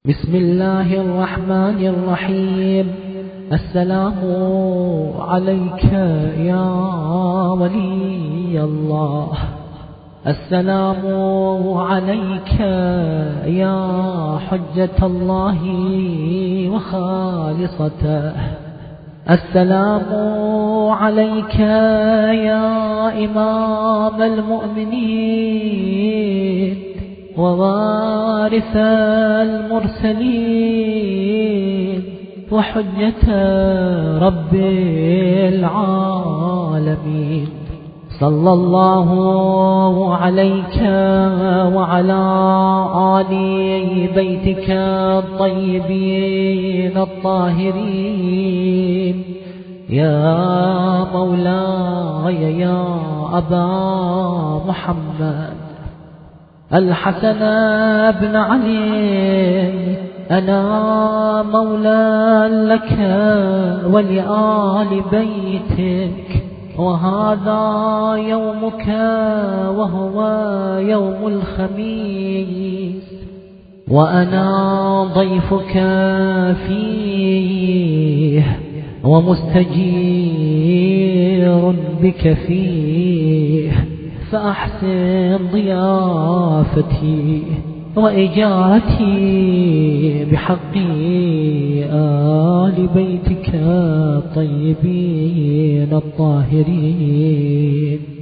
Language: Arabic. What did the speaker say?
بسم الله الرحمن الرحيم. السلام عليك يا ولي الله، السلام عليك يا حجة الله وخالصته، السلام عليك يا إمام المؤمنين ووارث المرسلين وحجة رب العالمين. صلى الله عليك وعلى آل بيتك الطيبين الطاهرين يا مولاي يا أبا محمد الحسن بن علي، أنا مولى لك ولآل بيتك، وهذا يومك وهو يوم الخميس، وأنا ضيفك فيه ومستجير بك فيه، فأحسن ضيافتي وإجارتي بحق آل بيتك الطيبين الطاهرين.